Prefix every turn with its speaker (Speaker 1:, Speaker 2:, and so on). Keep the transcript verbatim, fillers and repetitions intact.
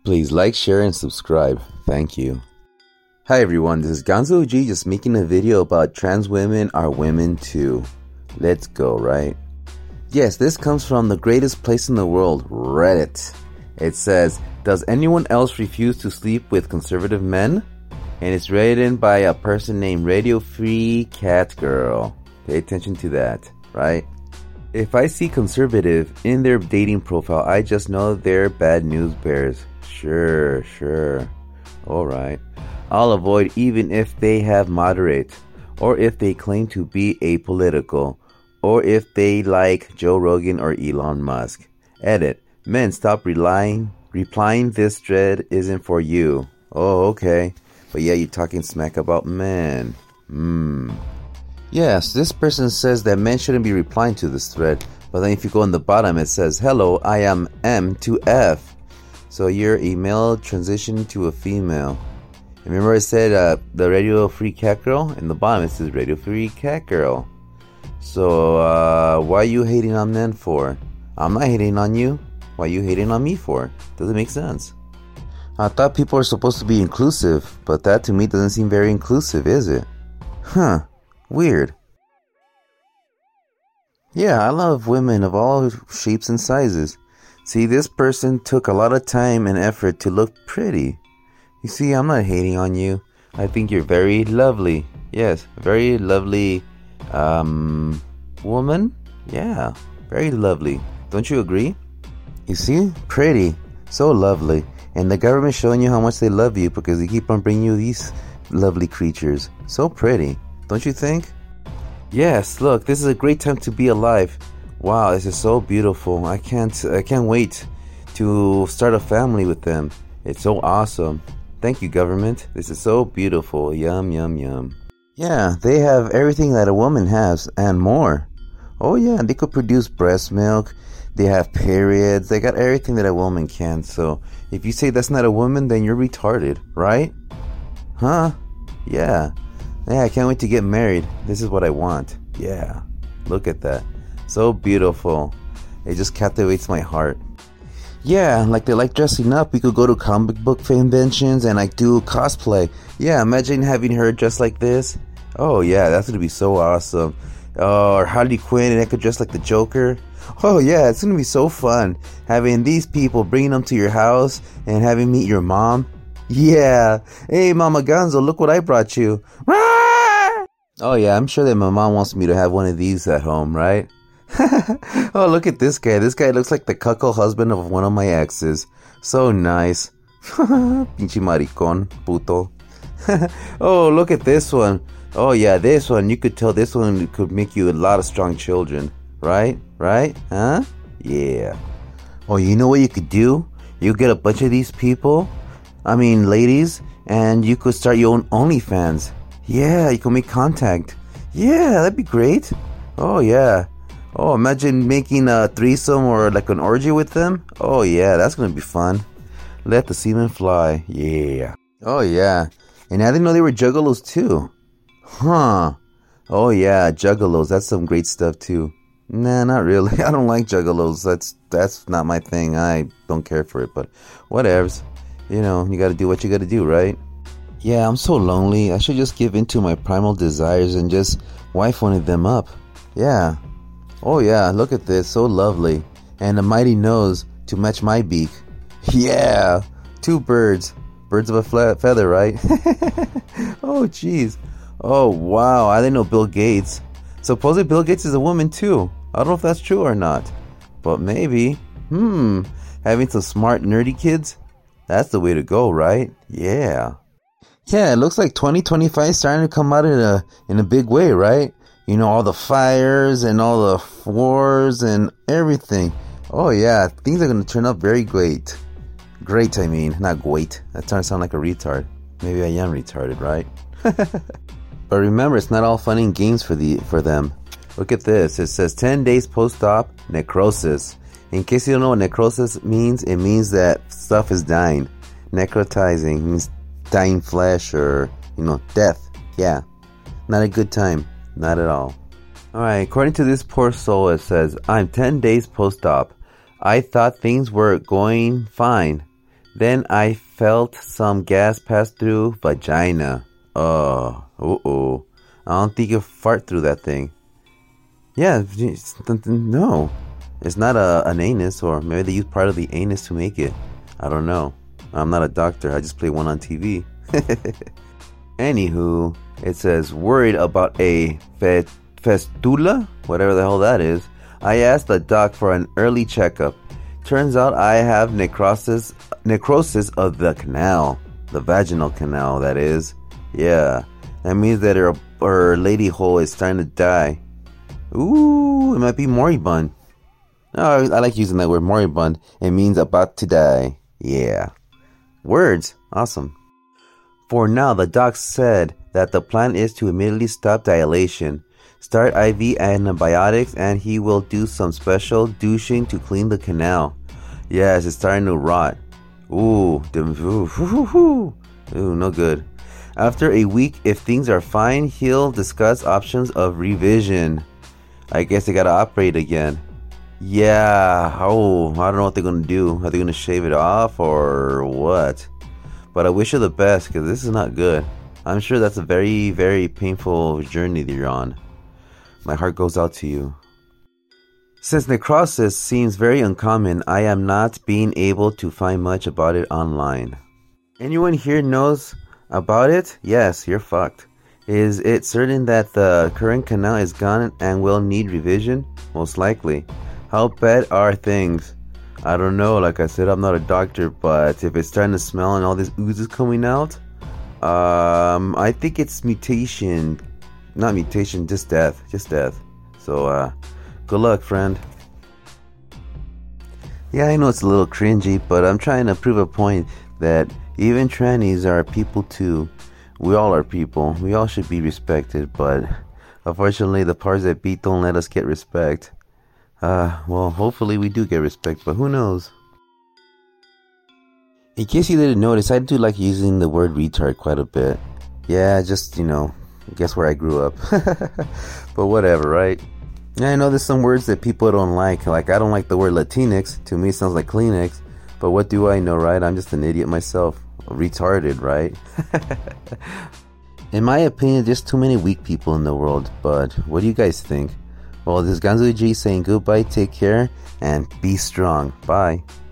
Speaker 1: Please like, share, and subscribe. Thank you. Hi everyone, this is Gonzo G just making a video about trans women are women too. Let's go, right? Yes, this comes from the greatest place in the world, Reddit. It says, does anyone else refuse to sleep with conservative men? And it's written by a person named Radio Free Cat Girl. Pay attention to that, right? If I see conservative in their dating profile, I just know they're bad news bears. Sure, sure. Alright. I'll avoid even if they have moderate, or if they claim to be apolitical, or if they like Joe Rogan or Elon Musk. Edit. Men, stop relying, replying this thread isn't for you. Oh, okay. But yeah, you're talking smack about men. Hmm. Yes, this person says that men shouldn't be replying to this thread. But then if you go on the bottom, it says, hello, I am M to F. So you're a male transitioning to a female. Remember I said uh, the Radio Free Cat Girl? In the bottom it says Radio Free Cat Girl. So uh, why are you hating on men for? I'm not hating on you. Why are you hating on me for? Doesn't make sense. I thought people are supposed to be inclusive, but that to me doesn't seem very inclusive, is it? Huh. Weird. Yeah, I love women of all shapes and sizes. See, this person took a lot of time and effort to look pretty. You see, I'm not hating on you. I think you're very lovely. Yes, very lovely um, woman. Yeah, very lovely. Don't you agree? You see? Pretty. So lovely. And the government showing you how much they love you because they keep on bringing you these lovely creatures. So pretty. Don't you think? Yes, look, this is a great time to be alive. Wow, this is so beautiful. I can't I can't wait to start a family with them. It's so awesome. Thank you, government. This is so beautiful. Yum, yum, yum. Yeah, they have everything that a woman has and more. Oh yeah, they could produce breast milk. They have periods. They got everything that a woman can. So if you say that's not a woman, then you're retarded, right? Huh? Yeah. Yeah, I can't wait to get married. This is what I want. Yeah. Look at that. So beautiful. It just captivates my heart. Yeah, like they like dressing up. We could go to comic book conventions and like do cosplay. Yeah, imagine having her dressed like this. Oh yeah, that's gonna be so awesome. Oh, or Harley Quinn and I could dress like the Joker. Oh yeah, it's gonna be so fun. Having these people, bringing them to your house and having meet your mom. Yeah. Hey, Mama Gonzo, look what I brought you. Oh yeah, I'm sure that my mom wants me to have one of these at home, right? Oh, look at this guy. This guy looks like the cuckold husband of one of my exes. So nice. Pinche maricón, puto. Oh, look at this one. Oh yeah, this one. You could tell this one could make you a lot of strong children. Right? Right? Huh? Yeah. Oh, you know what you could do? You get a bunch of these people, I mean ladies, and you could start your own OnlyFans. Yeah, you can make contact. Yeah, that'd be great. Oh yeah. Oh, imagine making a threesome or like an orgy with them. Oh yeah, that's gonna be fun. Let the semen fly. Yeah. Oh yeah. And I didn't know they were juggalos too. Huh. Oh yeah, juggalos. That's some great stuff too. Nah, not really. I don't like juggalos. That's that's not my thing. I don't care for it, but whatevs. You know, you gotta do what you gotta do, right? Yeah, I'm so lonely. I should just give in to my primal desires and just wife one of them up. Yeah. Oh yeah, look at this. So lovely. And a mighty nose to match my beak. Yeah. Two birds. Birds of a flat feather, right? Oh, jeez. Oh, wow. I didn't know Bill Gates. Supposedly Bill Gates is a woman, too. I don't know if that's true or not. But maybe. Hmm. Having some smart, nerdy kids? That's the way to go, right? Yeah. Yeah, it looks like twenty twenty-five is starting to come out in a in a big way, right? You know, all the fires and all the wars and everything. Oh yeah, things are going to turn out very great. Great, I mean, not great. That sounds sound like a retard. Maybe I am retarded, right? But remember, it's not all fun and games for the for them. Look at this. It says ten days post-op necrosis. In case you don't know what necrosis means, it means that stuff is dying. Necrotizing means dying flesh or, you know, death. Yeah. Not a good time. Not at all. Alright, according to this poor soul, it says, I'm ten days post-op. I thought things were going fine. Then I felt some gas pass through vagina. Oh, uh-oh. I don't think you fart through that thing. Yeah, no. It's not a, an anus, or maybe they use part of the anus to make it. I don't know. I'm not a doctor. I just play one on T V. Anywho, it says, worried about a fe- festula? Whatever the hell that is. I asked the doc for an early checkup. Turns out I have necrosis, necrosis of the canal. The vaginal canal, that is. Yeah, that means that her, her lady hole is starting to die. Ooh, it might be moribund. Oh, I like using that word, moribund. It means about to die. Yeah. Words. Awesome. For now, the doc said that the plan is to immediately stop dilation, start I V antibiotics, and he will do some special douching to clean the canal. Yes, it's starting to rot. Ooh, ooh, ooh, ooh, ooh, no good. After a week, if things are fine, he'll discuss options of revision. I guess they gotta operate again. Yeah, oh, I don't know what they're gonna do. Are they gonna shave it off or what? But I wish you the best, because this is not good. I'm sure that's a very, very painful journey that you're on. My heart goes out to you. Since necrosis seems very uncommon, I am not being able to find much about it online. Anyone here knows about it? Yes, you're fucked. Is it certain that the current canal is gone and will need revision? Most likely. How bad are things? I don't know, like I said, I'm not a doctor, but if it's starting to smell and all this ooze is coming out, um, I think it's mutation. Not mutation, just death. Just death. So, uh, good luck, friend. Yeah, I know it's a little cringy, but I'm trying to prove a point that even trannies are people too. We all are people. We all should be respected, but unfortunately the powers that be don't let us get respect. Uh, well, hopefully we do get respect, but who knows? In case you didn't notice, I do like using the word retard quite a bit. Yeah, just, you know, guess where I grew up. But whatever, right? Yeah, I know there's some words that people don't like. Like, I don't like the word Latinx. To me, it sounds like Kleenex. But what do I know, right? I'm just an idiot myself. Retarded, right? In my opinion, there's too many weak people in the world. But what do you guys think? Well, this is Ganzo G saying goodbye, take care, and be strong. Bye.